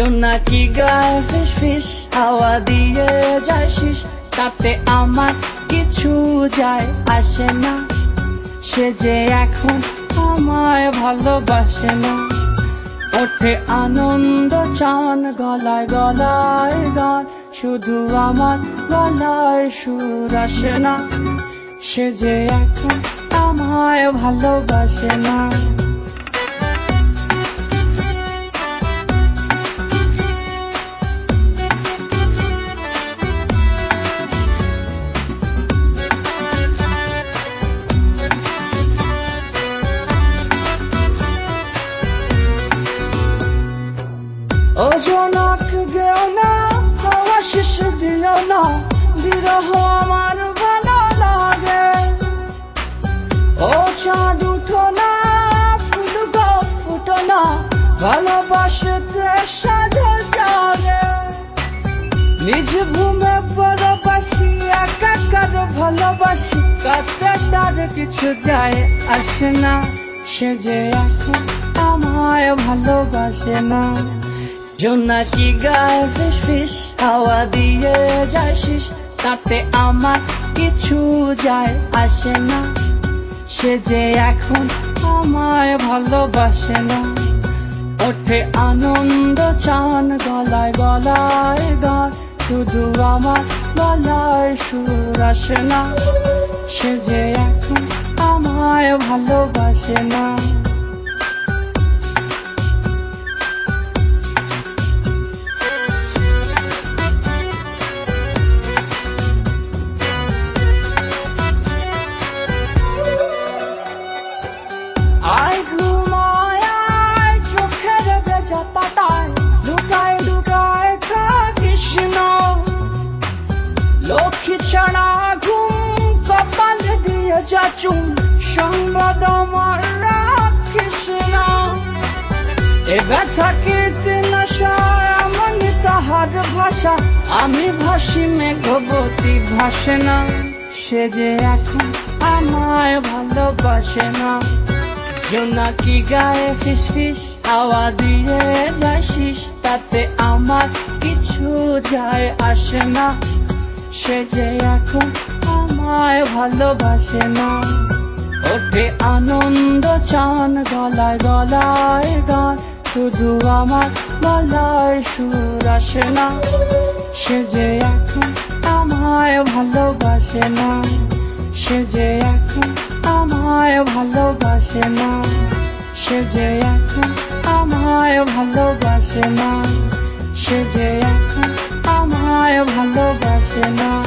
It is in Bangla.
জোনাকি গায়ে ফিস ফিস হাওয়া দিয়ে যায় শিস, তাতে আমার কিছু যায় আসে না। সে যে এখন আমায় ভালোবাসে না। ওঠে আনন্দ চান গলায় গলায় গান, শুধু আমার গলায় সুর আসে না। সে যে এখন আমায় ভালোবাসে না। ও জোনাক গেও না, হাওয়া শিস দিও না, বিরহ আমার ভালো লাগে। ও চাঁদ উঠো না, ফুল গো ফুটো না, ভালোবাসতে সাধে জাগে। নিজ ভূমে পরবাসী, একাকার ভালোবাসি, কাছে তার কিছু যায় আসে না। সে যে এখন আমায় ভালোবাসে না। জোনাকি গায়ে ফিস ফিস হাওয়া দিয়ে যায় শিস, তাতে আমার কিছু যায় আসে না। সে যে এখন আমায় ভালোবাসে না। ওঠে আনন্দ চান গলায় গলায় গান, শুধু আমার গলায় সুর আসে না। সে যে এখন আমায় ভালোবাসে না। আয় ঘুমায় আয় চোখের ভেজা পাতায়, লুকায় লুকায় থাকিস না। লক্ষ্মী ছাড়া ঘুম কপাল দিয়ে যাচুম, সংবাদ আমার রাখিস না। এ ব্যথা কীর্তি নাশায় এমন তাহার ভাষা, আমি ভাসি মেঘবতী ভাসে না। সে যে এখন আমায় ভালোবাসে না। জোনাকি গায়ে ফিস ফিস হাওয়া দিয়ে যায় শিস, তাতে আমার কিছু যায় আসে না। সে যে এখন আমায় ভালোবাসে না। ওঠে আনন্দ চান গলায় গলায় গান, শুধু আমার গলায় সুর আসে না। সে যে এখন আমায় ভালোবাসে না। সে যে এখন আমায় ভালোবাসে না। সে যে এখন আমায় ভালোবাসে না। সে যে এখন আমায় ভালোবাসে না।